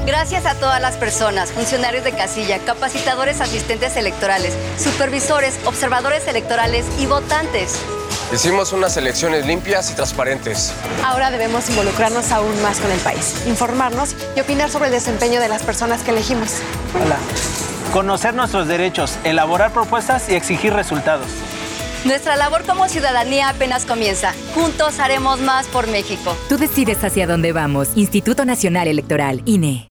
Gracias a todas las personas, funcionarios de casilla, capacitadores, asistentes electorales, supervisores, observadores electorales y votantes. Hicimos unas elecciones limpias y transparentes. Ahora debemos involucrarnos aún más con el país, informarnos y opinar sobre el desempeño de las personas que elegimos. Hola. Conocer nuestros derechos, elaborar propuestas y exigir resultados. Nuestra labor como ciudadanía apenas comienza. Juntos haremos más por México. Tú decides hacia dónde vamos. Instituto Nacional Electoral, INE.